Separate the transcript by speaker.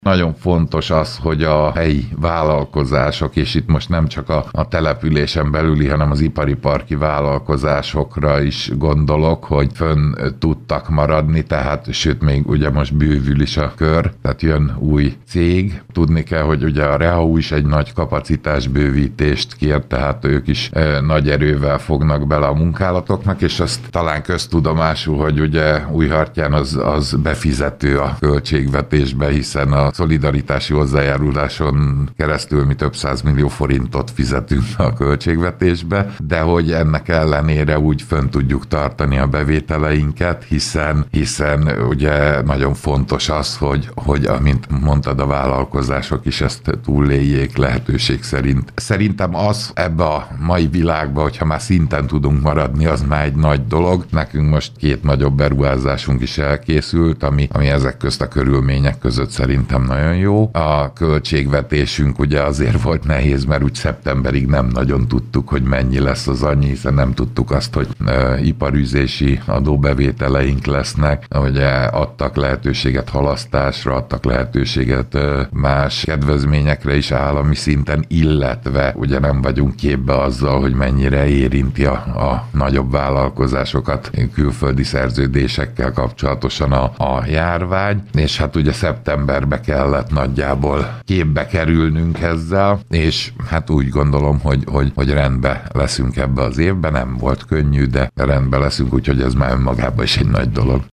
Speaker 1: Nagyon fontos az, hogy a helyi vállalkozások, és itt most nem csak a településen belüli, hanem az ipari parki vállalkozásokra is gondolok, hogy fönn tudtak maradni, tehát sőt még ugye most bővül is a kör, tehát jön új cég. Tudni kell, hogy ugye a Rehau is egy nagy kapacitásbővítést kér, tehát ők is nagy erővel fognak bele a munkálatoknak, és azt talán köztudomású, hogy ugye Újhartyán az befizető a költségvetésbe, hiszen a szolidaritási hozzájáruláson keresztül mi több 100 millió forintot fizetünk a költségvetésbe, de hogy ennek ellenére úgy fönn tudjuk tartani a bevételeinket, hiszen ugye nagyon fontos az, hogy amint mondtad, a vállalkozások is ezt túléljék lehetőség szerint. Szerintem az ebbe a mai világba, hogyha már szinten tudunk maradni, az már egy nagy dolog. Nekünk most 2 nagyobb beruházásunk is elkészült, ami ezek közt a körülmények között szerintem nagyon jó. A költségvetésünk ugye azért volt nehéz, mert úgy szeptemberig nem nagyon tudtuk, hogy mennyi lesz az annyi, hiszen nem tudtuk azt, hogy iparűzési adóbevételeink lesznek, ugye adtak lehetőséget halasztásra, adtak lehetőséget más kedvezményekre is állami szinten, illetve ugye nem vagyunk képbe azzal, hogy mennyire érinti a nagyobb vállalkozásokat külföldi szerződésekkel kapcsolatosan a járvány, és hát ugye szeptemberbe kellett nagyjából képbe kerülnünk ezzel, és hát úgy gondolom, hogy rendbe leszünk ebbe az évben, nem volt könnyű, de rendbe leszünk, úgyhogy ez már önmagában is egy nagy dolog.